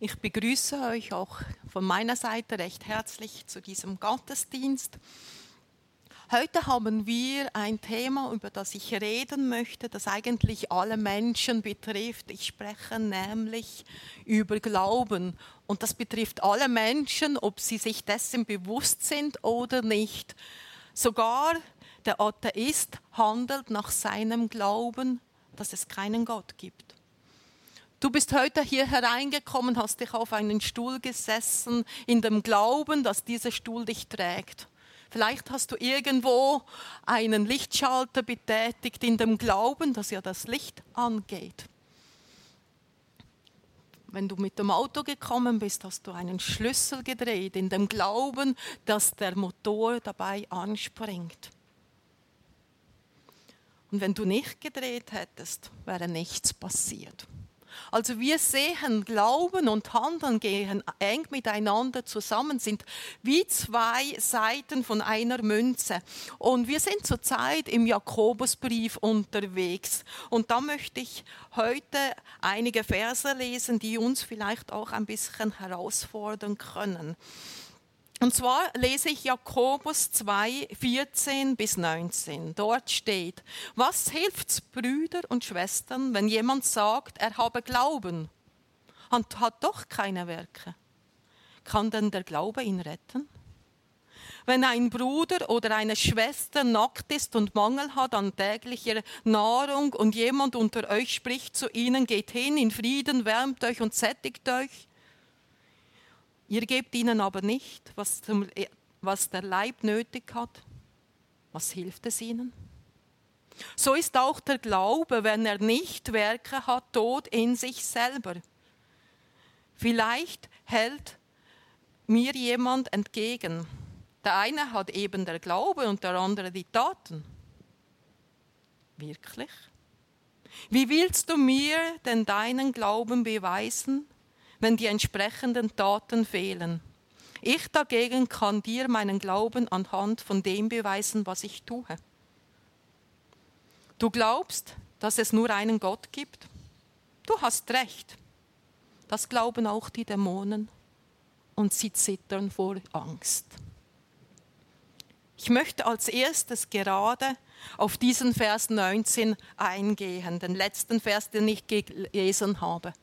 Ich begrüße euch auch von meiner Seite recht herzlich zu diesem Gottesdienst. Heute haben wir ein Thema, über das ich reden möchte, das eigentlich alle Menschen betrifft. Ich spreche nämlich über Glauben. Und das betrifft alle Menschen, ob sie sich dessen bewusst sind oder nicht. Sogar der Atheist handelt nach seinem Glauben, dass es keinen Gott gibt. Du bist heute hier hereingekommen, hast dich auf einen Stuhl gesessen, in dem Glauben, dass dieser Stuhl dich trägt. Vielleicht hast du irgendwo einen Lichtschalter betätigt, in dem Glauben, dass ja das Licht angeht. Wenn du mit dem Auto gekommen bist, hast du einen Schlüssel gedreht, in dem Glauben, dass der Motor dabei anspringt. Und wenn du nicht gedreht hättest, wäre nichts passiert. Also wir sehen, Glauben und Handeln gehen eng miteinander zusammen, sind wie zwei Seiten von einer Münze. Und wir sind zurzeit im Jakobusbrief unterwegs. Und da möchte ich heute einige Verse lesen, die uns vielleicht auch ein bisschen herausfordern können. Und zwar lese ich Jakobus 2, 14 bis 19. Dort steht: Was hilft's, Brüder und Schwestern, wenn jemand sagt, er habe Glauben und hat doch keine Werke? Kann denn der Glaube ihn retten? Wenn ein Bruder oder eine Schwester nackt ist und Mangel hat an täglicher Nahrung und jemand unter euch spricht zu ihnen, geht hin in Frieden, wärmt euch und sättigt euch, ihr gebt ihnen aber nicht, was der Leib nötig hat. Was hilft es ihnen? So ist auch der Glaube, wenn er nicht Werke hat, tot in sich selber. Vielleicht hält mir jemand entgegen. Der eine hat eben der Glaube und der andere die Taten. Wirklich? Wie willst du mir denn deinen Glauben beweisen, wenn die entsprechenden Taten fehlen? Ich dagegen kann dir meinen Glauben anhand von dem beweisen, was ich tue. Du glaubst, dass es nur einen Gott gibt? Du hast recht. Das glauben auch die Dämonen und sie zittern vor Angst. Ich möchte als erstes gerade auf diesen Vers 19 eingehen, den letzten Vers, den ich gelesen habe.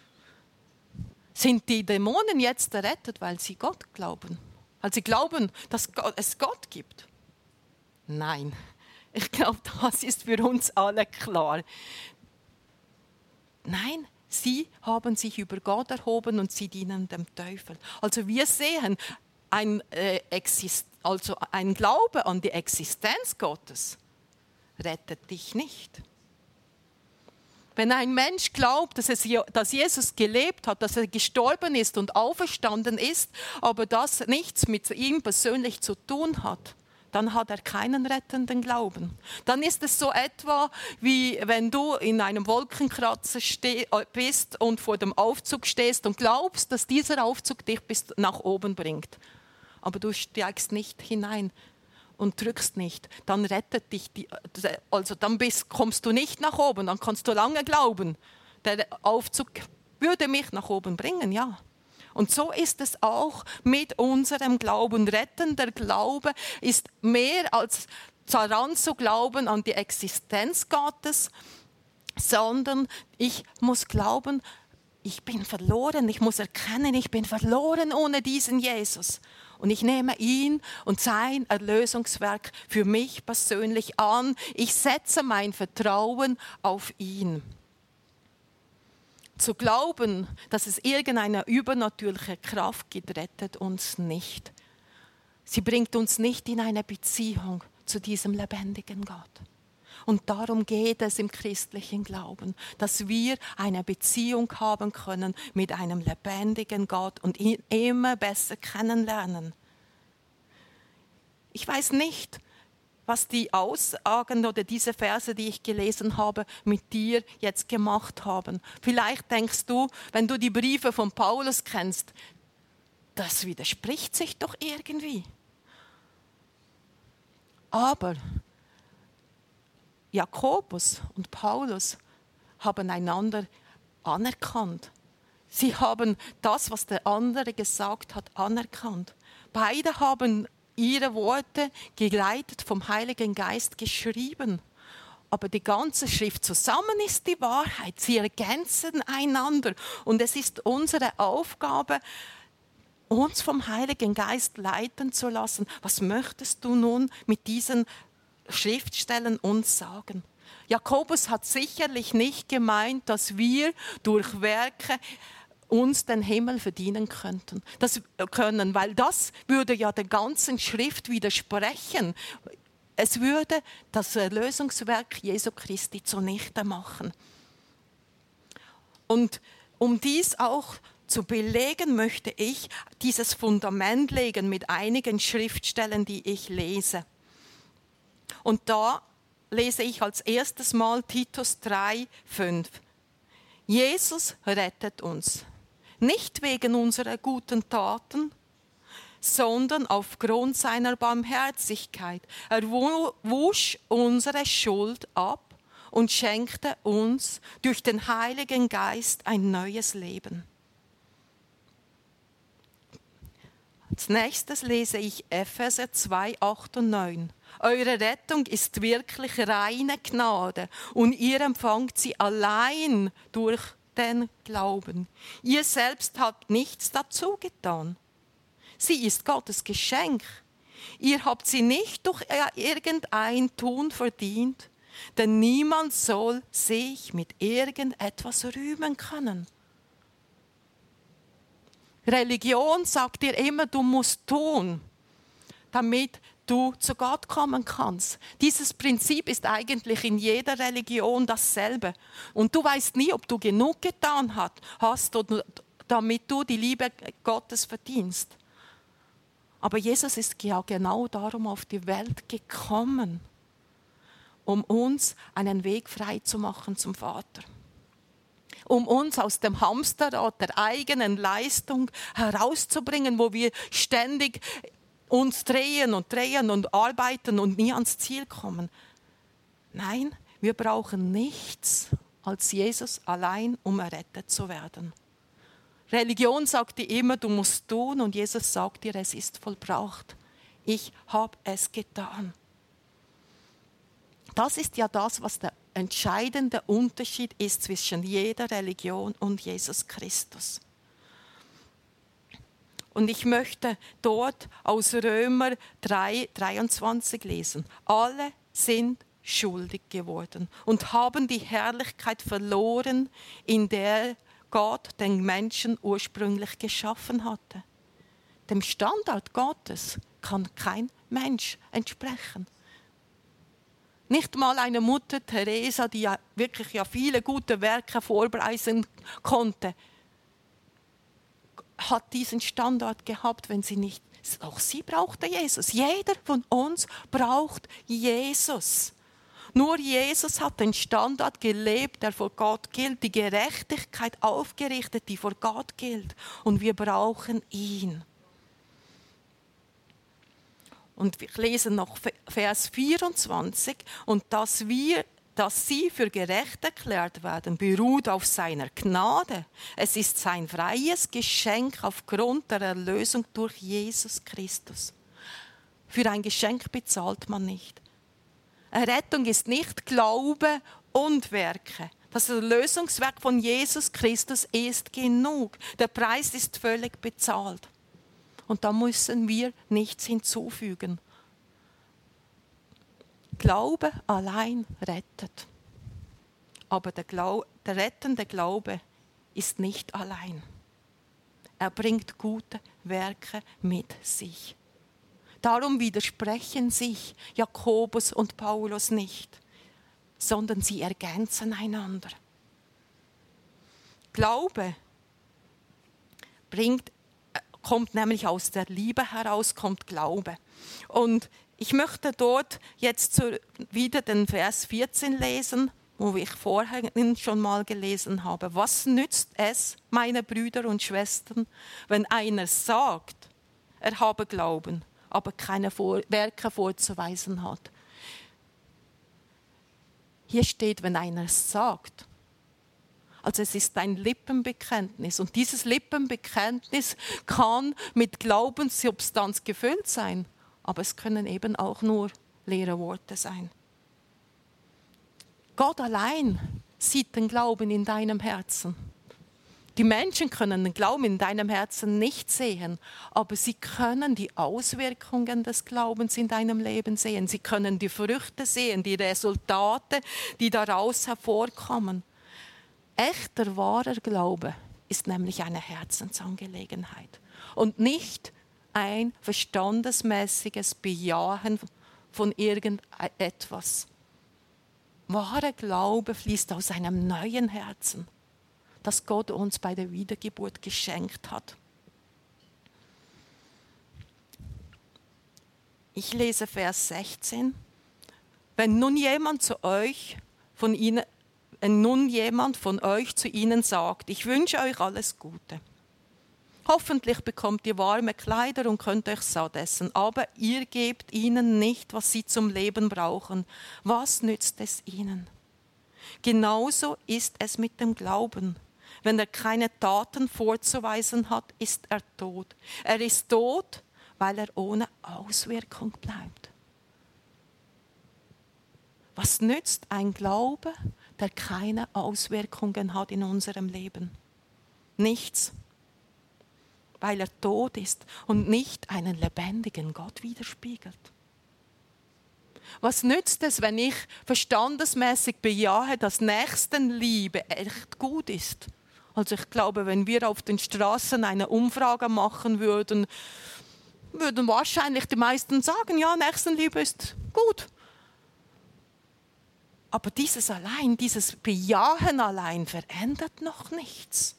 Sind die Dämonen jetzt errettet, weil sie Gott glauben? Weil sie glauben, dass es Gott gibt? Nein, ich glaube, das ist für uns alle klar. Nein, sie haben sich über Gott erhoben und sie dienen dem Teufel. Also wir sehen, ein Glaube an die Existenz Gottes rettet dich nicht. Wenn ein Mensch glaubt, dass Jesus gelebt hat, dass er gestorben ist und auferstanden ist, aber das nichts mit ihm persönlich zu tun hat, dann hat er keinen rettenden Glauben. Dann ist es so etwa, wie wenn du in einem Wolkenkratzer bist und vor dem Aufzug stehst und glaubst, dass dieser Aufzug dich bis nach oben bringt. Aber du steigst nicht hinein und drückst nicht, dann rettet dich kommst du nicht nach oben, dann kannst du lange glauben, der Aufzug würde mich nach oben bringen, ja. Und so ist es auch mit unserem Glauben. Rettender Glaube ist mehr als daran zu glauben an die Existenz Gottes, sondern ich muss glauben, ich bin verloren, ich muss erkennen, ich bin verloren ohne diesen Jesus. Und ich nehme ihn und sein Erlösungswerk für mich persönlich an. Ich setze mein Vertrauen auf ihn. Zu glauben, dass es irgendeine übernatürliche Kraft gibt, rettet uns nicht. Sie bringt uns nicht in eine Beziehung zu diesem lebendigen Gott. Und darum geht es im christlichen Glauben, dass wir eine Beziehung haben können mit einem lebendigen Gott und ihn immer besser kennenlernen. Ich weiß nicht, was die Aussagen oder diese Verse, die ich gelesen habe, mit dir jetzt gemacht haben. Vielleicht denkst du, wenn du die Briefe von Paulus kennst, das widerspricht sich doch irgendwie. Aber Jakobus und Paulus haben einander anerkannt. Sie haben das, was der andere gesagt hat, anerkannt. Beide haben ihre Worte, geleitet vom Heiligen Geist, geschrieben. Aber die ganze Schrift zusammen ist die Wahrheit. Sie ergänzen einander. Und es ist unsere Aufgabe, uns vom Heiligen Geist leiten zu lassen. Was möchtest du nun mit diesen Schriftstellen uns sagen? Jakobus hat sicherlich nicht gemeint, dass wir durch Werke uns den Himmel verdienen können, weil das würde ja der ganzen Schrift widersprechen. Es würde das Erlösungswerk Jesu Christi zunichte machen. Und um dies auch zu belegen, möchte ich dieses Fundament legen mit einigen Schriftstellen, die ich lese. Und da lese ich als erstes Mal Titus 3,5. Jesus rettet uns. Nicht wegen unserer guten Taten, sondern aufgrund seiner Barmherzigkeit. Er wusch unsere Schuld ab und schenkte uns durch den Heiligen Geist ein neues Leben. Als nächstes lese ich Epheser 2,8 und 9. Eure Rettung ist wirklich reine Gnade und ihr empfangt sie allein durch den Glauben. Ihr selbst habt nichts dazu getan. Sie ist Gottes Geschenk. Ihr habt sie nicht durch irgendein Tun verdient, denn niemand soll sich mit irgendetwas rühmen können. Religion sagt dir immer, du musst tun, damit du zu Gott kommen kannst. Dieses Prinzip ist eigentlich in jeder Religion dasselbe. Und du weißt nie, ob du genug getan hast, damit du die Liebe Gottes verdienst. Aber Jesus ist ja genau darum auf die Welt gekommen, um uns einen Weg frei zu machen zum Vater. Um uns aus dem Hamsterrad der eigenen Leistung herauszubringen, wo wir ständig uns drehen und arbeiten und nie ans Ziel kommen. Nein, wir brauchen nichts als Jesus allein, um errettet zu werden. Religion sagt dir immer, du musst tun, und Jesus sagt dir, es ist vollbracht. Ich habe es getan. Das ist ja das, was der entscheidende Unterschied ist zwischen jeder Religion und Jesus Christus. Und ich möchte dort aus Römer 3,23 lesen. Alle sind schuldig geworden und haben die Herrlichkeit verloren, in der Gott den Menschen ursprünglich geschaffen hatte. Dem Standard Gottes kann kein Mensch entsprechen. Nicht mal eine Mutter Teresa, die ja wirklich viele gute Werke vorweisen konnte, hat diesen Standard gehabt, wenn sie nicht. Auch sie brauchte Jesus. Jeder von uns braucht Jesus. Nur Jesus hat den Standard gelebt, der vor Gott gilt, die Gerechtigkeit aufgerichtet, die vor Gott gilt. Und wir brauchen ihn. Und wir lesen noch Vers 24. Und dass sie für gerecht erklärt werden, beruht auf seiner Gnade. Es ist sein freies Geschenk aufgrund der Erlösung durch Jesus Christus. Für ein Geschenk bezahlt man nicht. Errettung ist nicht Glaube und Werke. Das Erlösungswerk von Jesus Christus ist genug. Der Preis ist völlig bezahlt. Und da müssen wir nichts hinzufügen. Glaube allein rettet. Aber der rettende Glaube ist nicht allein. Er bringt gute Werke mit sich. Darum widersprechen sich Jakobus und Paulus nicht, sondern sie ergänzen einander. Glaube kommt nämlich aus der Liebe heraus, kommt Glaube. Und ich möchte dort jetzt wieder den Vers 14 lesen, wo ich vorhin schon mal gelesen habe. Was nützt es, meine Brüder und Schwestern, wenn einer sagt, er habe Glauben, aber keine Werke vorzuweisen hat? Hier steht, wenn einer sagt. Also es ist ein Lippenbekenntnis. Und dieses Lippenbekenntnis kann mit Glaubenssubstanz gefüllt sein. Aber es können eben auch nur leere Worte sein. Gott allein sieht den Glauben in deinem Herzen. Die Menschen können den Glauben in deinem Herzen nicht sehen, aber sie können die Auswirkungen des Glaubens in deinem Leben sehen. Sie können die Früchte sehen, die Resultate, die daraus hervorkommen. Echter, wahrer Glaube ist nämlich eine Herzensangelegenheit und nicht ein verstandesmäßiges Bejahen von irgendetwas. Wahrer Glaube fließt aus einem neuen Herzen, das Gott uns bei der Wiedergeburt geschenkt hat. Ich lese Vers 16. Wenn nun jemand von euch zu ihnen sagt, ich wünsche euch alles Gute. Hoffentlich bekommt ihr warme Kleider und könnt euch satt essen, aber ihr gebt ihnen nicht, was sie zum Leben brauchen. Was nützt es ihnen? Genauso ist es mit dem Glauben. Wenn er keine Taten vorzuweisen hat, ist er tot. Er ist tot, weil er ohne Auswirkung bleibt. Was nützt ein Glaube, der keine Auswirkungen hat in unserem Leben? Nichts, weil er tot ist und nicht einen lebendigen Gott widerspiegelt. Was nützt es, wenn ich verstandesmäßig bejahe, dass Nächstenliebe echt gut ist? Also ich glaube, wenn wir auf den Straßen eine Umfrage machen würden wahrscheinlich die meisten sagen, ja, Nächstenliebe ist gut. Aber dieses Bejahen allein verändert noch nichts.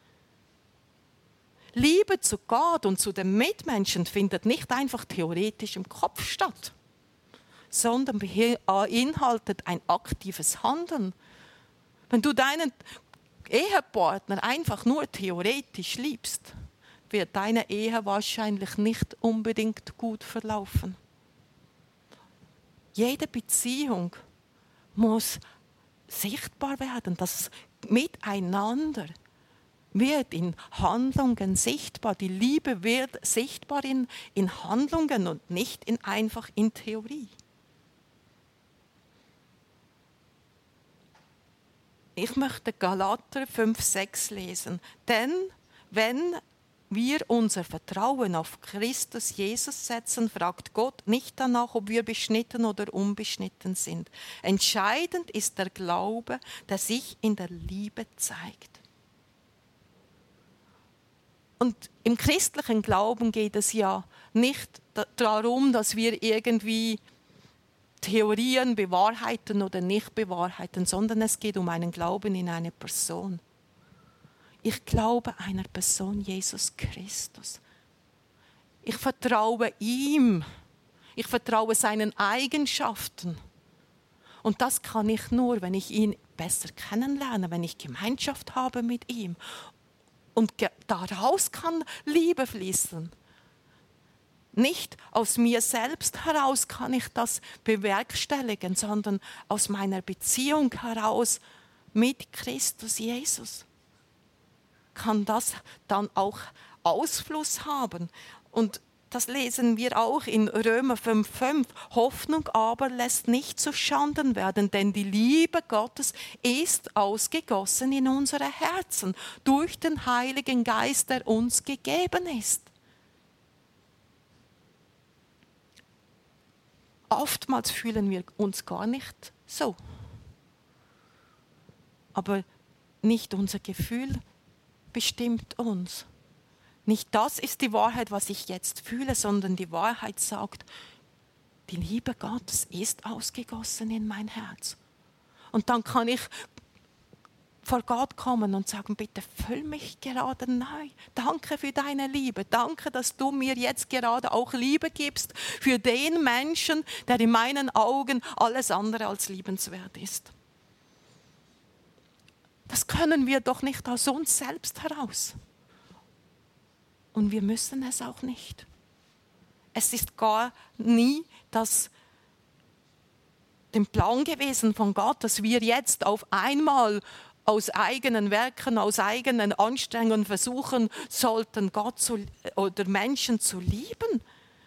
Liebe zu Gott und zu den Mitmenschen findet nicht einfach theoretisch im Kopf statt, sondern beinhaltet ein aktives Handeln. Wenn du deinen Ehepartner einfach nur theoretisch liebst, wird deine Ehe wahrscheinlich nicht unbedingt gut verlaufen. Jede Beziehung muss sichtbar werden. Das Miteinander wird in Handlungen sichtbar. Die Liebe wird sichtbar in Handlungen und nicht einfach in Theorie. Ich möchte Galater 5,6 lesen. Denn wenn wir unser Vertrauen auf Christus Jesus setzen, fragt Gott nicht danach, ob wir beschnitten oder unbeschnitten sind. Entscheidend ist der Glaube, der sich in der Liebe zeigt. Und im christlichen Glauben geht es ja nicht darum, dass wir irgendwie Theorien bewahrheiten oder nicht bewahrheiten, sondern es geht um einen Glauben in eine Person. Ich glaube einer Person, Jesus Christus. Ich vertraue ihm. Ich vertraue seinen Eigenschaften. Und das kann ich nur, wenn ich ihn besser kennenlerne, wenn ich Gemeinschaft habe mit ihm. Und daraus kann Liebe fließen. Nicht aus mir selbst heraus kann ich das bewerkstelligen, sondern aus meiner Beziehung heraus mit Christus Jesus kann das dann auch Ausfluss haben. Und das lesen wir auch in Römer 5,5. Hoffnung aber lässt nicht zu Schanden werden, denn die Liebe Gottes ist ausgegossen in unsere Herzen durch den Heiligen Geist, der uns gegeben ist. Oftmals fühlen wir uns gar nicht so. Aber nicht unser Gefühl bestimmt uns. Nicht das ist die Wahrheit, was ich jetzt fühle, sondern die Wahrheit sagt, die Liebe Gottes ist ausgegossen in mein Herz. Und dann kann ich vor Gott kommen und sagen, bitte füll mich gerade neu. Danke für deine Liebe. Danke, dass du mir jetzt gerade auch Liebe gibst für den Menschen, der in meinen Augen alles andere als liebenswert ist. Das können wir doch nicht aus uns selbst heraus. Und wir müssen es auch nicht. Es ist gar nie den Plan gewesen von Gott, dass wir jetzt auf einmal aus eigenen Werken, aus eigenen Anstrengungen versuchen sollten, oder Menschen zu lieben.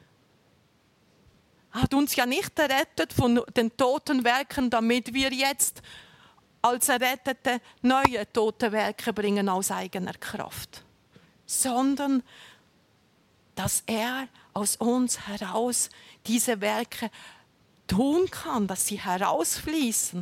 Er hat uns ja nicht errettet von den toten Werken, damit wir jetzt als Errettete neue tote Werke bringen aus eigener Kraft, sondern dass er aus uns heraus diese Werke tun kann, dass sie herausfließen.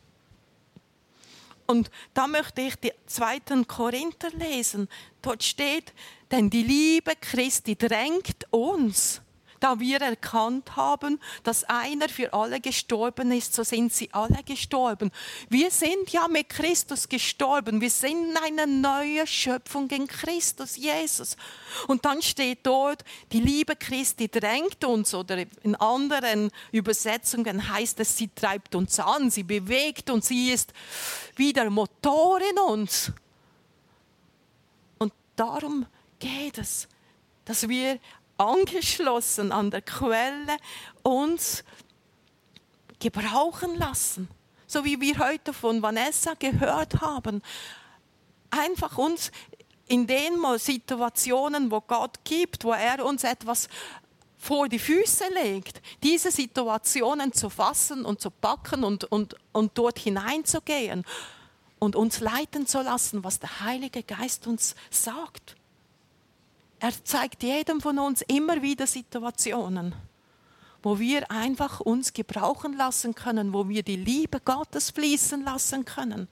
Und da möchte ich die 2. Korinther lesen. Dort steht, denn die Liebe Christi drängt uns, da wir erkannt haben, dass einer für alle gestorben ist, so sind sie alle gestorben. Wir sind ja mit Christus gestorben. Wir sind eine neue Schöpfung in Christus Jesus. Und dann steht dort, die Liebe Christi drängt uns, oder in anderen Übersetzungen heißt es, sie treibt uns an, sie bewegt uns, sie ist wie der Motor in uns. Und darum geht es, dass wir angeschlossen an der Quelle uns gebrauchen lassen. So wie wir heute von Vanessa gehört haben. Einfach uns in den Situationen, wo Gott gibt, wo er uns etwas vor die Füße legt, diese Situationen zu fassen und zu packen und dort hineinzugehen und uns leiten zu lassen, was der Heilige Geist uns sagt. Er zeigt jedem von uns immer wieder Situationen, wo wir einfach uns gebrauchen lassen können, wo wir die Liebe Gottes fließen lassen können.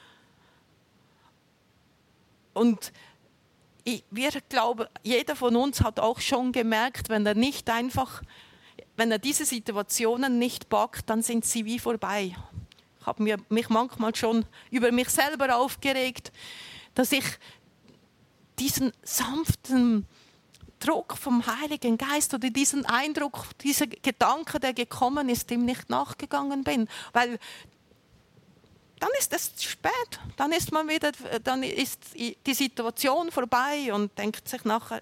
Und wir glauben, jeder von uns hat auch schon gemerkt, wenn er diese Situationen nicht packt, dann sind sie wie vorbei. Ich habe mich manchmal schon über mich selber aufgeregt, dass ich diesen sanften Druck vom Heiligen Geist oder diesen Eindruck, dieser Gedanke, der gekommen ist, dem nicht nachgegangen bin. Weil dann ist es spät, dann ist die Situation vorbei und denkt sich nachher.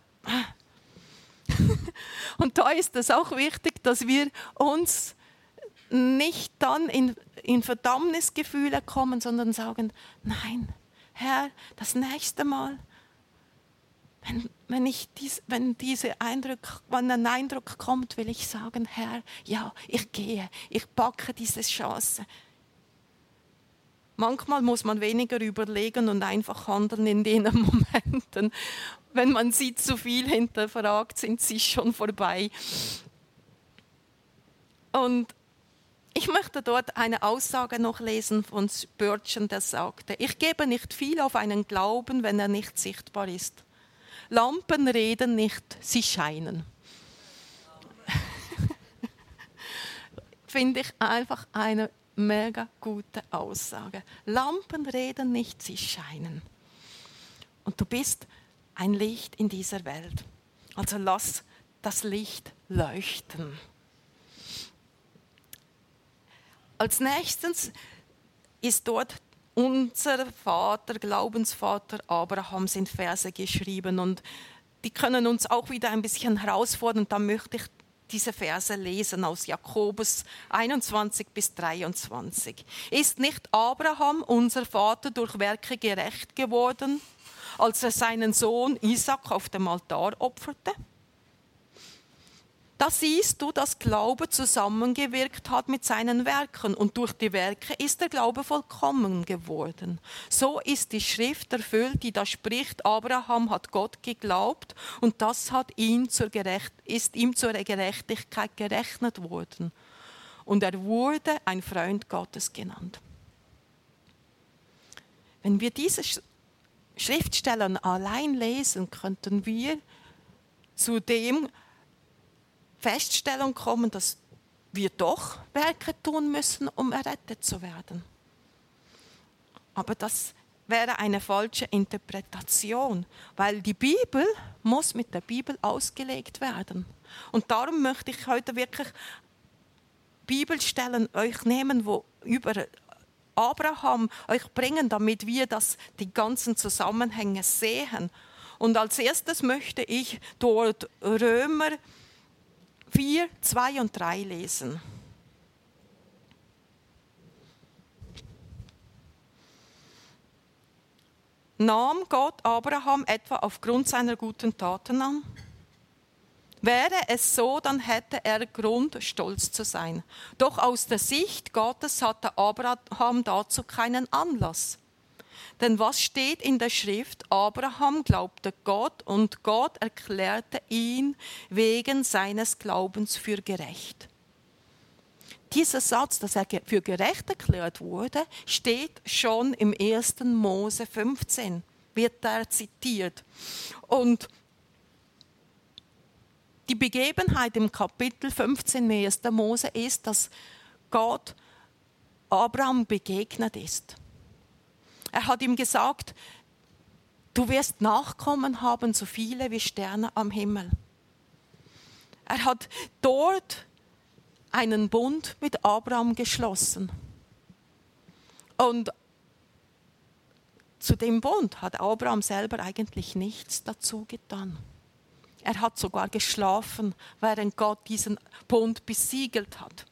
Und da ist es auch wichtig, dass wir uns nicht dann in Verdammnisgefühle kommen, sondern sagen, nein, Herr, das nächste Mal, wenn ein Eindruck kommt, will ich sagen, Herr, ja, ich gehe, ich packe diese Chance. Manchmal muss man weniger überlegen und einfach handeln in den Momenten. Wenn man sie zu viel hinterfragt, sind sie schon vorbei. Und ich möchte dort eine Aussage noch lesen von Spurgeon, der sagte, ich gebe nicht viel auf einen Glauben, wenn er nicht sichtbar ist. Lampen reden nicht, sie scheinen. Finde ich einfach eine mega gute Aussage. Lampen reden nicht, sie scheinen. Und du bist ein Licht in dieser Welt. Also lass das Licht leuchten. Als nächstes ist dort unser Vater, Glaubensvater Abraham, sind Verse geschrieben und die können uns auch wieder ein bisschen herausfordern. Da möchte ich diese Verse lesen aus Jakobus 21 bis 23. Ist nicht Abraham, unser Vater, durch Werke gerecht geworden, als er seinen Sohn Isaac auf dem Altar opferte? Da siehst du, dass Glaube zusammengewirkt hat mit seinen Werken und durch die Werke ist der Glaube vollkommen geworden. So ist die Schrift erfüllt, die da spricht, Abraham hat Gott geglaubt und das ist ihm zur Gerechtigkeit gerechnet worden. Und er wurde ein Freund Gottes genannt. Wenn wir diese Schriftstellen allein lesen, könnten wir zu dem Feststellung kommen, dass wir doch Werke tun müssen, um errettet zu werden. Aber das wäre eine falsche Interpretation, weil die Bibel muss mit der Bibel ausgelegt werden. Und darum möchte ich heute wirklich Bibelstellen euch nehmen, wo über Abraham euch bringen, damit wir die ganzen Zusammenhänge sehen. Und als erstes möchte ich dort Römer 4, 2 und 3 lesen. nahm Gott Abraham etwa aufgrund seiner guten Taten an? Wäre es so, dann hätte er Grund, stolz zu sein. Doch aus der Sicht Gottes hatte Abraham dazu keinen Anlass. Denn was steht in der Schrift? Abraham glaubte Gott und Gott erklärte ihn wegen seines Glaubens für gerecht. Dieser Satz, dass er für gerecht erklärt wurde, steht schon im 1. Mose 15, wird da zitiert. Und die Begebenheit im Kapitel 15 1. Mose ist, dass Gott Abraham begegnet ist. Er hat ihm gesagt, du wirst Nachkommen haben, so viele wie Sterne am Himmel. Er hat dort einen Bund mit Abraham geschlossen. Und zu dem Bund hat Abraham selber eigentlich nichts dazu getan. Er hat sogar geschlafen, während Gott diesen Bund besiegelt hat.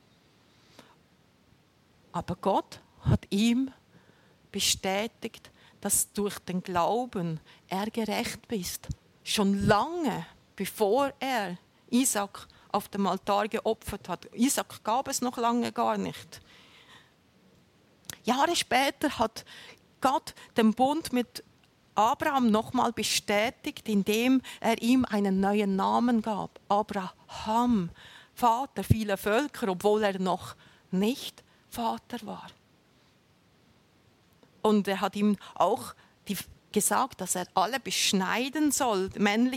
Aber Gott hat ihm bestätigt, dass durch den Glauben er gerecht ist. Schon lange bevor er Isaac auf dem Altar geopfert hat. Isaac gab es noch lange gar nicht. Jahre später hat Gott den Bund mit Abraham nochmal bestätigt, indem er ihm einen neuen Namen gab. Abraham, Vater vieler Völker, obwohl er noch nicht Vater war. Und er hat ihm auch gesagt, dass er alle beschneiden soll,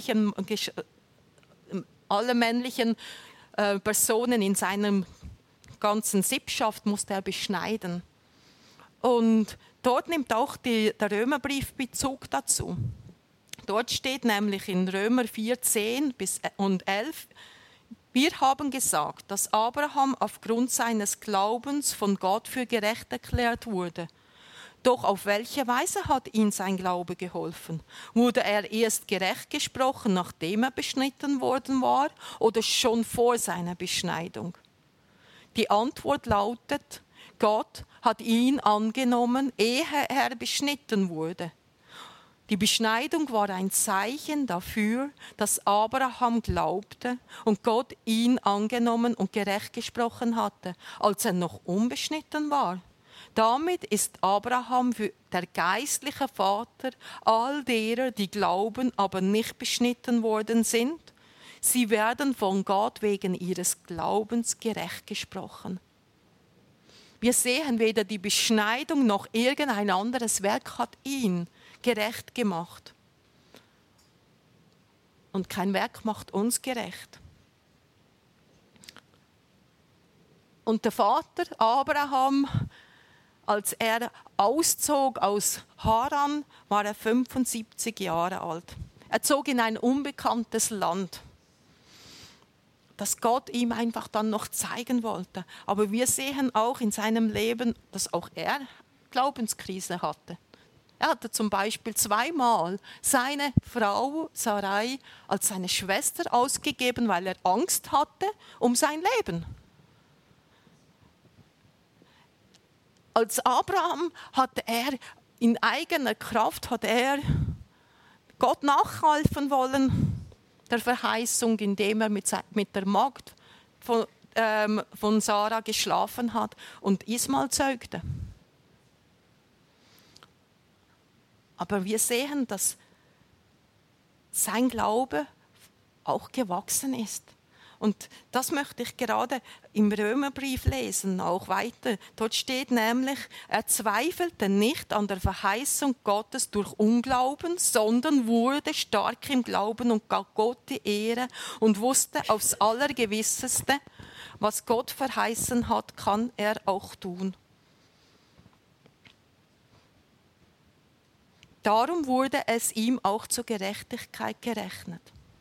alle männlichen Personen in seiner ganzen Sippschaft musste er beschneiden. Und dort nimmt auch der Römerbrief Bezug dazu. Dort steht nämlich in Römer 4, 10 und 11, wir haben gesagt, dass Abraham aufgrund seines Glaubens von Gott für gerecht erklärt wurde. Doch auf welche Weise hat ihn sein Glaube geholfen? Wurde er erst gerecht gesprochen, nachdem er beschnitten worden war, oder schon vor seiner Beschneidung? Die Antwort lautet, Gott hat ihn angenommen, ehe er beschnitten wurde. Die Beschneidung war ein Zeichen dafür, dass Abraham glaubte und Gott ihn angenommen und gerecht gesprochen hatte, als er noch unbeschnitten war. Damit ist Abraham der geistliche Vater all derer, die glauben, aber nicht beschnitten worden sind. Sie werden von Gott wegen ihres Glaubens gerecht gesprochen. Wir sehen, weder die Beschneidung noch irgendein anderes Werk hat ihn gerecht gemacht. Und kein Werk macht uns gerecht. Und der Vater Abraham, als er auszog aus Haran, war er 75 Jahre alt. Er zog in ein unbekanntes Land, das Gott ihm einfach dann noch zeigen wollte. Aber wir sehen auch in seinem Leben, dass auch er Glaubenskrise hatte. Er hatte zum Beispiel zweimal seine Frau Sarai als seine Schwester ausgegeben, weil er Angst hatte um sein Leben. Als Abraham hatte er in eigener Kraft Gott nachhelfen wollen, der Verheißung, indem er mit der Magd von Sarah geschlafen hat und Ismael zeugte. Aber wir sehen, dass sein Glaube auch gewachsen ist. Und das möchte ich gerade im Römerbrief lesen, auch weiter. Dort steht nämlich, er zweifelte nicht an der Verheißung Gottes durch Unglauben, sondern wurde stark im Glauben und gab Gott die Ehre und wusste aufs Allergewisseste, was Gott verheißen hat, kann er auch tun. Darum wurde es ihm auch zur Gerechtigkeit gerechnet.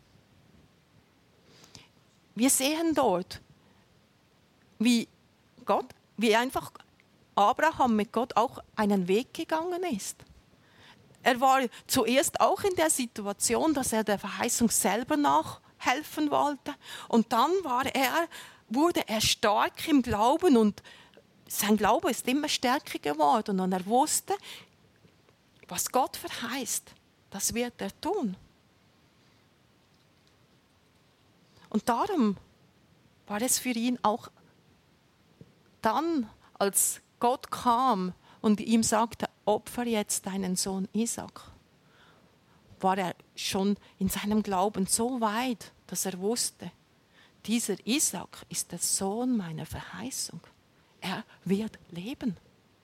Wir sehen dort, wie einfach Abraham mit Gott auch einen Weg gegangen ist. Er war zuerst auch in der Situation, dass er der Verheißung selber nachhelfen wollte. Und dann wurde er stark im Glauben und sein Glaube ist immer stärker geworden. Und er wusste, Was Gott verheißt, das wird er tun. Und darum war es für ihn auch dann, als Gott kam und ihm sagte, opfer jetzt deinen Sohn Isaac, war er schon in seinem Glauben so weit, dass er wusste, dieser Isaac ist der Sohn meiner Verheißung. Er wird leben.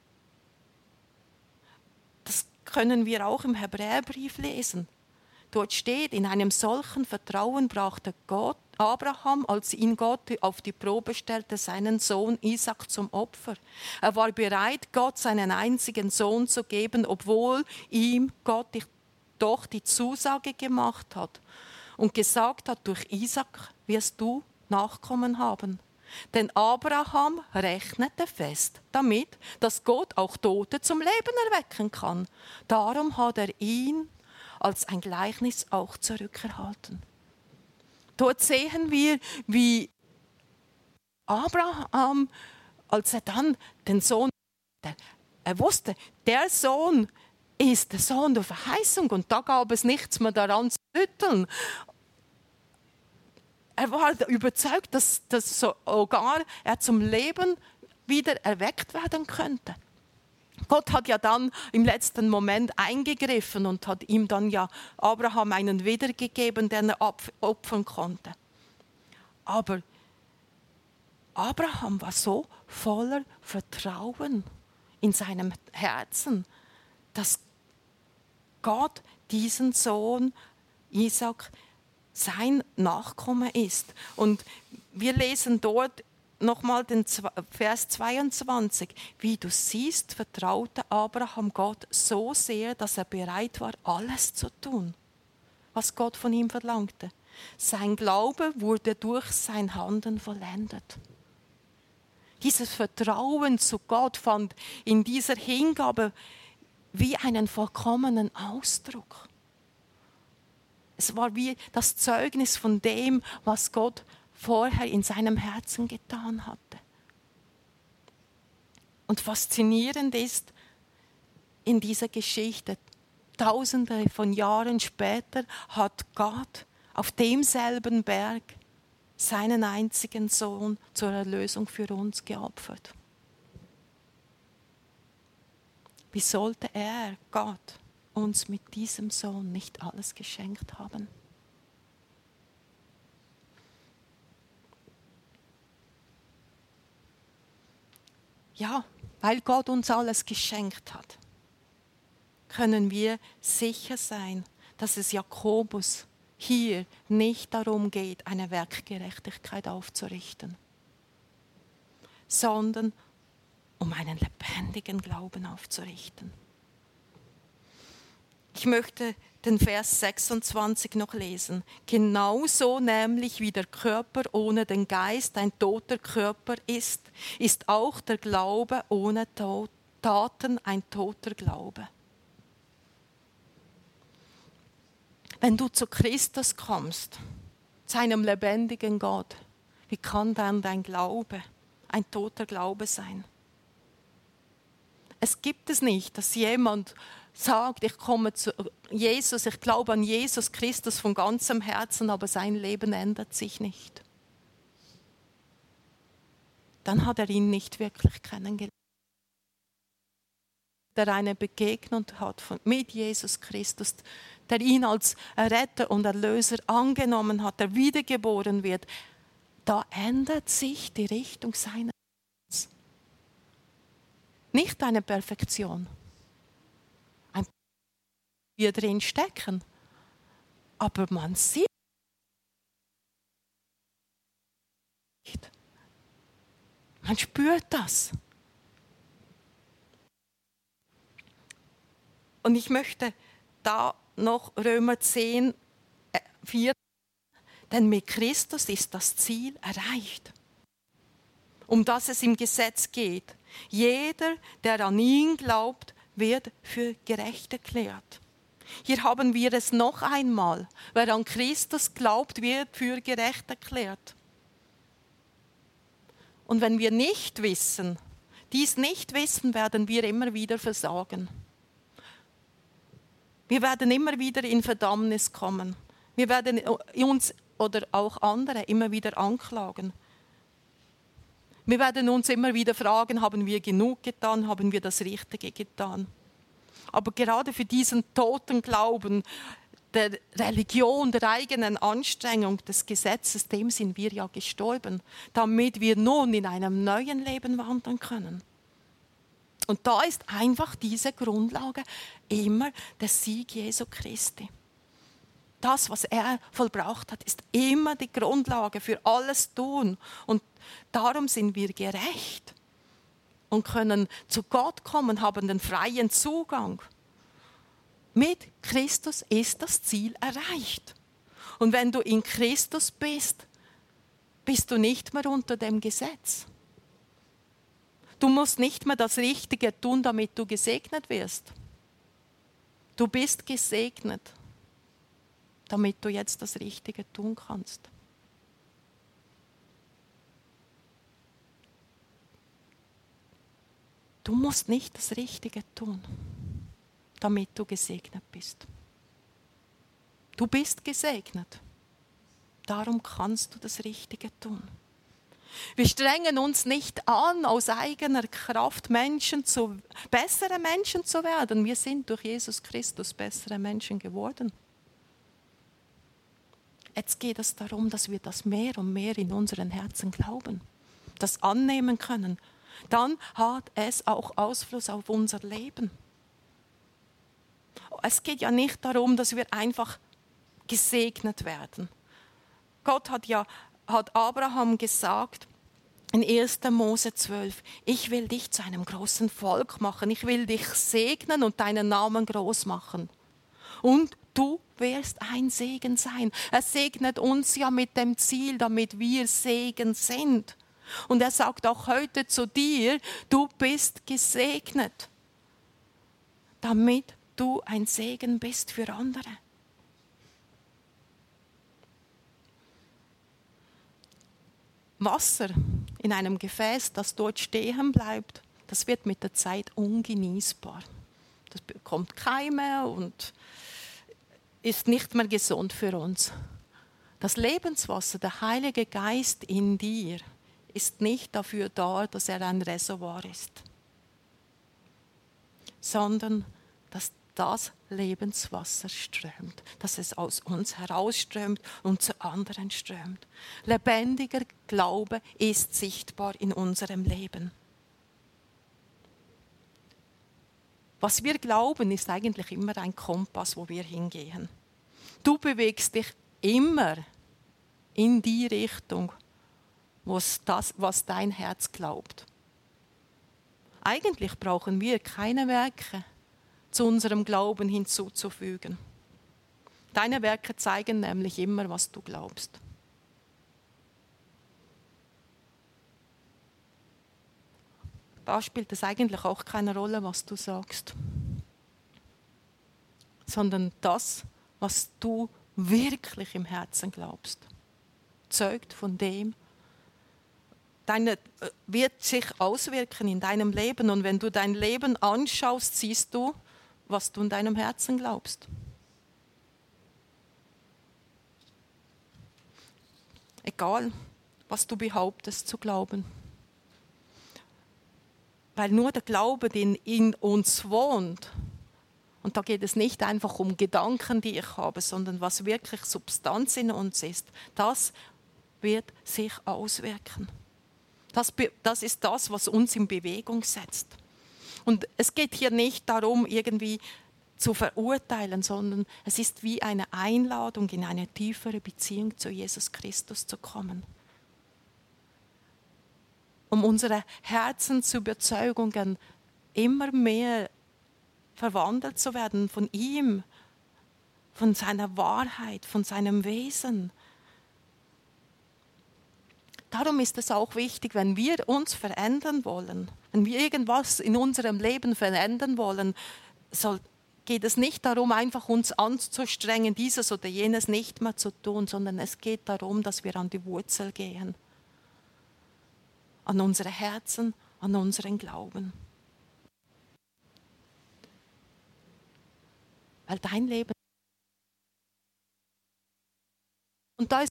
Das können wir auch im Hebräerbrief lesen. Dort steht, in einem solchen Vertrauen brachte Gott Abraham, als ihn Gott auf die Probe stellte, seinen Sohn Isaac zum Opfer. Er war bereit, Gott seinen einzigen Sohn zu geben, obwohl ihm Gott doch die Zusage gemacht hat und gesagt hat, durch Isaac wirst du Nachkommen haben. Denn Abraham rechnete fest damit, dass Gott auch Tote zum Leben erwecken kann. Darum hat er ihn als ein Gleichnis auch zurückerhalten. Dort sehen wir, wie Abraham, als er dann den Sohn, er wusste, der Sohn ist der Sohn der Verheißung und da gab es nichts mehr daran zu rütteln. Er war überzeugt, dass sogar er zum Leben wieder erweckt werden könnte. Gott hat ja dann im letzten Moment eingegriffen und hat ihm dann ja Abraham einen wiedergegeben, den er opfern konnte. Aber Abraham war so voller Vertrauen in seinem Herzen, dass Gott diesen Sohn Isaac sein Nachkomme ist. Und wir lesen dort nochmal den Vers 22. Wie du siehst, vertraute Abraham Gott so sehr, dass er bereit war, alles zu tun, was Gott von ihm verlangte. Sein Glaube wurde durch sein Handeln vollendet. Dieses Vertrauen zu Gott fand in dieser Hingabe wie einen vollkommenen Ausdruck. Es war wie das Zeugnis von dem, was Gott vorher in seinem Herzen getan hatte. Und faszinierend ist in dieser Geschichte, Tausende von Jahren später hat Gott auf demselben Berg seinen einzigen Sohn zur Erlösung für uns geopfert. Wie sollte er, Gott, uns mit diesem Sohn nicht alles geschenkt haben? Ja, weil Gott uns alles geschenkt hat, können wir sicher sein, dass es Jakobus hier nicht darum geht, eine Werkgerechtigkeit aufzurichten, sondern um einen lebendigen Glauben aufzurichten. Ich möchte den Vers 26 noch lesen. Genauso nämlich wie der Körper ohne den Geist ein toter Körper ist, ist auch der Glaube ohne Taten ein toter Glaube. Wenn du zu Christus kommst, zu einem lebendigen Gott, wie kann dann dein Glaube ein toter Glaube sein? Es gibt es nicht, dass jemand sagt, ich komme zu Jesus, ich glaube an Jesus Christus von ganzem Herzen, aber sein Leben ändert sich nicht. Dann hat er ihn nicht wirklich kennengelernt. Der eine Begegnung hat mit Jesus Christus, der ihn als Retter und Erlöser angenommen hat, der wiedergeboren wird, da ändert sich die Richtung seines Lebens. Nicht eine Perfektion. Wir drin stecken. Aber man sieht nicht. Man spürt das. Und ich möchte da noch Römer 10, 4, denn mit Christus ist das Ziel erreicht, um das es im Gesetz geht. Jeder, der an ihn glaubt, wird für gerecht erklärt. Hier haben wir es noch einmal. Wer an Christus glaubt, wird für gerecht erklärt. Und wenn wir dies nicht wissen, werden wir immer wieder versagen. Wir werden immer wieder in Verdammnis kommen. Wir werden uns oder auch andere immer wieder anklagen. Wir werden uns immer wieder fragen, haben wir genug getan, haben wir das Richtige getan? Aber gerade für diesen toten Glauben, der Religion, der eigenen Anstrengung, des Gesetzes, dem sind wir ja gestorben, damit wir nun in einem neuen Leben wandern können. Und da ist einfach diese Grundlage immer der Sieg Jesu Christi. Das, was er vollbracht hat, ist immer die Grundlage für alles Tun. Und darum sind wir gerecht und können zu Gott kommen, haben den freien Zugang. Mit Christus ist das Ziel erreicht. Und wenn du in Christus bist, bist du nicht mehr unter dem Gesetz. Du musst nicht mehr das Richtige tun, damit du gesegnet wirst. Du bist gesegnet, damit du jetzt das Richtige tun kannst. Du musst nicht das Richtige tun, damit du gesegnet bist. Du bist gesegnet. Darum kannst du das Richtige tun. Wir strengen uns nicht an, aus eigener Kraft bessere Menschen zu werden. Wir sind durch Jesus Christus bessere Menschen geworden. Jetzt geht es darum, dass wir das mehr und mehr in unseren Herzen glauben, das annehmen können. Dann hat es auch Ausfluss auf unser Leben. Es geht ja nicht darum, dass wir einfach gesegnet werden. Gott hat Abraham gesagt, in 1. Mose 12, ich will dich zu einem großen Volk machen, ich will dich segnen und deinen Namen groß machen. Und du wirst ein Segen sein. Er segnet uns ja mit dem Ziel, damit wir Segen sind. Und er sagt auch heute zu dir, du bist gesegnet, damit du ein Segen bist für andere. Wasser in einem Gefäß, das dort stehen bleibt, das wird mit der Zeit ungenießbar. Das bekommt Keime und ist nicht mehr gesund für uns. Das Lebenswasser, der Heilige Geist in dir, ist nicht dafür da, dass er ein Reservoir ist, sondern dass das Lebenswasser strömt, dass es aus uns herausströmt und zu anderen strömt. Lebendiger Glaube ist sichtbar in unserem Leben. Was wir glauben, ist eigentlich immer ein Kompass, wo wir hingehen. Du bewegst dich immer in die Richtung, was dein Herz glaubt. Eigentlich brauchen wir keine Werke zu unserem Glauben hinzuzufügen. Deine Werke zeigen nämlich immer, was du glaubst. Da spielt es eigentlich auch keine Rolle, was du sagst, sondern das, was du wirklich im Herzen glaubst, zeugt von dem, wird sich auswirken in deinem Leben. Und wenn du dein Leben anschaust, siehst du, was du in deinem Herzen glaubst. Egal, was du behauptest zu glauben. Weil nur der Glaube, der in uns wohnt, und da geht es nicht einfach um Gedanken, die ich habe, sondern was wirklich Substanz in uns ist, das wird sich auswirken. Das ist das, was uns in Bewegung setzt. Und es geht hier nicht darum, irgendwie zu verurteilen, sondern es ist wie eine Einladung, in eine tiefere Beziehung zu Jesus Christus zu kommen. Um unsere Herzensüberzeugungen immer mehr verwandelt zu werden von ihm, von seiner Wahrheit, von seinem Wesen. Darum ist es auch wichtig, wenn wir uns verändern wollen, wenn wir irgendwas in unserem Leben verändern wollen, geht es nicht darum, einfach uns anzustrengen, dieses oder jenes nicht mehr zu tun, sondern es geht darum, dass wir an die Wurzel gehen, an unsere Herzen, an unseren Glauben. weil dein Leben. Und da ist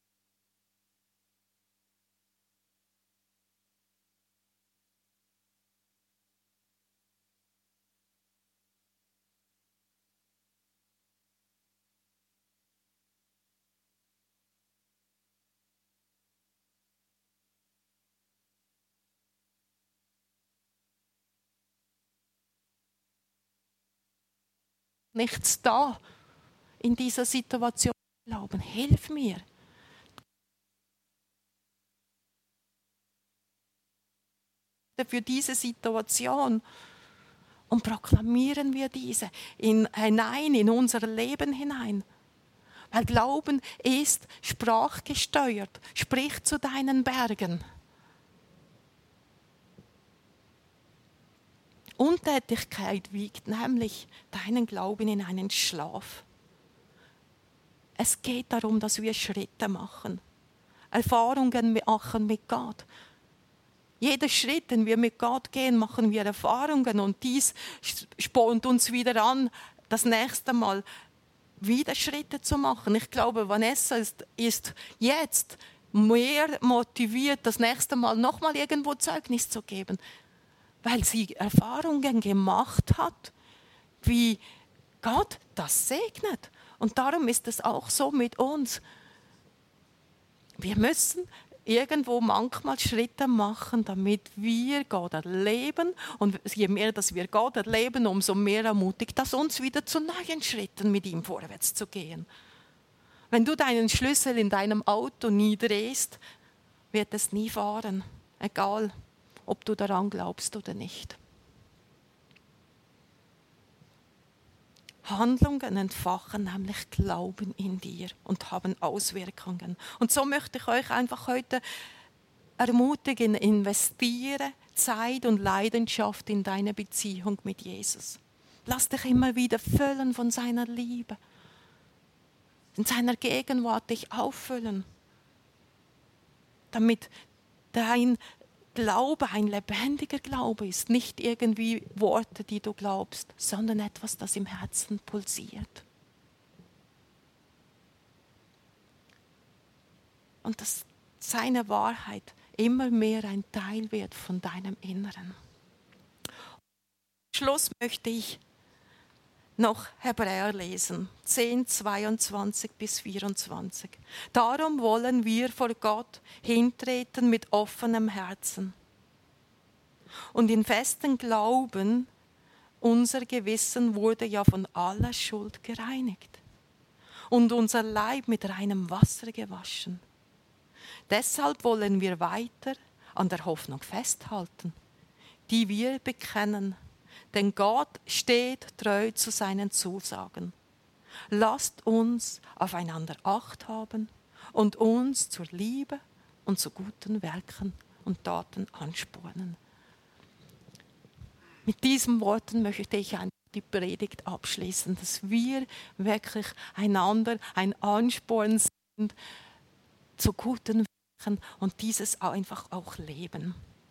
nichts da in dieser Situation. Glauben, hilf mir. Für diese Situation und proklamieren wir diese hinein in unser Leben hinein. Weil Glauben ist sprachgesteuert. Sprich zu deinen Bergen. Untätigkeit wiegt nämlich deinen Glauben in einen Schlaf. Es geht darum, dass wir Schritte machen. Erfahrungen machen mit Gott. Jeder Schritt, den wir mit Gott gehen, machen wir Erfahrungen und dies spornt uns wieder an, das nächste Mal wieder Schritte zu machen. Ich glaube, Vanessa ist jetzt mehr motiviert, das nächste Mal nochmal irgendwo Zeugnis zu geben, weil sie Erfahrungen gemacht hat, wie Gott das segnet. Und darum ist es auch so mit uns. Wir müssen irgendwo manchmal Schritte machen, damit wir Gott erleben. Und je mehr, dass wir Gott erleben, umso mehr ermutigt das uns wieder zu neuen Schritten mit ihm vorwärts zu gehen. Wenn du deinen Schlüssel in deinem Auto nie drehst, wird es nie fahren. Egal, ob du daran glaubst oder nicht. Handlungen entfachen nämlich Glauben in dir und haben Auswirkungen. Und so möchte ich euch einfach heute ermutigen, investiere Zeit und Leidenschaft in deine Beziehung mit Jesus. Lass dich immer wieder füllen von seiner Liebe. In seiner Gegenwart dich auffüllen, damit dein Glaube ein lebendiger Glaube ist, nicht irgendwie Worte, die du glaubst, sondern etwas, das im Herzen pulsiert. Und dass seine Wahrheit immer mehr ein Teil wird von deinem Inneren. Zum Schluss möchte ich noch Hebräer lesen, 10, 22 bis 24. Darum wollen wir vor Gott hintreten mit offenem Herzen und in festem Glauben, unser Gewissen wurde ja von aller Schuld gereinigt und unser Leib mit reinem Wasser gewaschen. Deshalb wollen wir weiter an der Hoffnung festhalten, die wir bekennen. Denn Gott steht treu zu seinen Zusagen. Lasst uns aufeinander Acht haben und uns zur Liebe und zu guten Werken und Taten anspornen. Mit diesen Worten möchte ich die Predigt abschließen, dass wir wirklich einander ein Ansporn sind zu guten Werken und dieses einfach auch leben.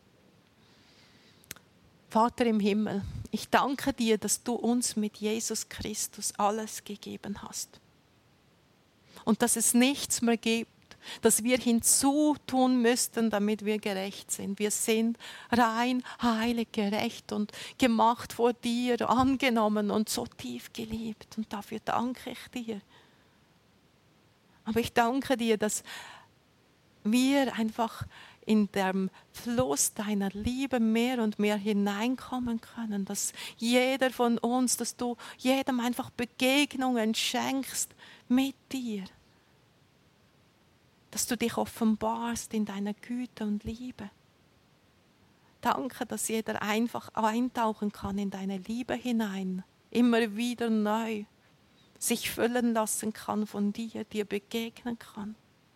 Vater im Himmel, ich danke dir, dass du uns mit Jesus Christus alles gegeben hast. Und dass es nichts mehr gibt, das wir hinzutun müssten, damit wir gerecht sind. Wir sind rein, heilig, gerecht und gemacht vor dir, angenommen und so tief geliebt. Und dafür danke ich dir. Aber ich danke dir, dass wir einfach in dem Fluss deiner Liebe mehr und mehr hineinkommen können, dass jeder von uns, dass du jedem einfach Begegnungen schenkst mit dir, dass du dich offenbarst in deiner Güte und Liebe. Danke, dass jeder einfach eintauchen kann in deine Liebe hinein, immer wieder neu, sich füllen lassen kann von dir begegnen kann.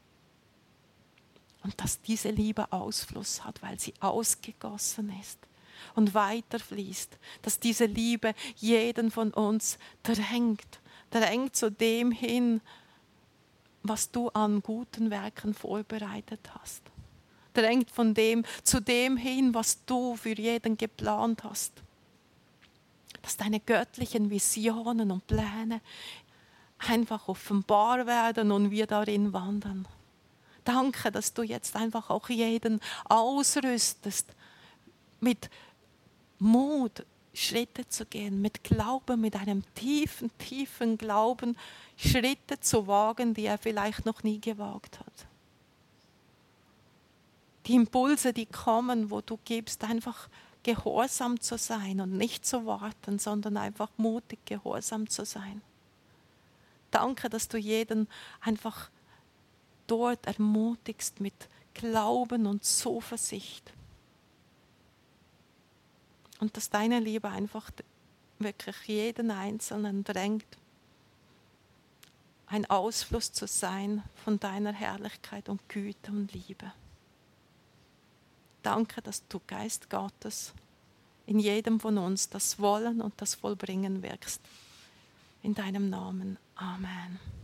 Und dass diese Liebe Ausfluss hat, weil sie ausgegossen ist und weiterfließt. Dass diese Liebe jeden von uns drängt zu dem hin, was du an guten Werken vorbereitet hast. Drängt zu dem hin, was du für jeden geplant hast. Dass deine göttlichen Visionen und Pläne einfach offenbar werden und wir darin wandern. Danke, dass du jetzt einfach auch jeden ausrüstest, mit Mut Schritte zu gehen, mit Glauben, mit einem tiefen, tiefen Glauben, Schritte zu wagen, die er vielleicht noch nie gewagt hat. Die Impulse, die kommen, wo du gibst, einfach gehorsam zu sein und nicht zu warten, sondern einfach mutig gehorsam zu sein. Danke, dass du jeden einfach dort ermutigst mit Glauben und Zuversicht. Und dass deine Liebe einfach wirklich jeden Einzelnen drängt, ein Ausfluss zu sein von deiner Herrlichkeit und Güte und Liebe. Danke, dass du, Geist Gottes, in jedem von uns das Wollen und das Vollbringen wirkst. In deinem Namen. Amen.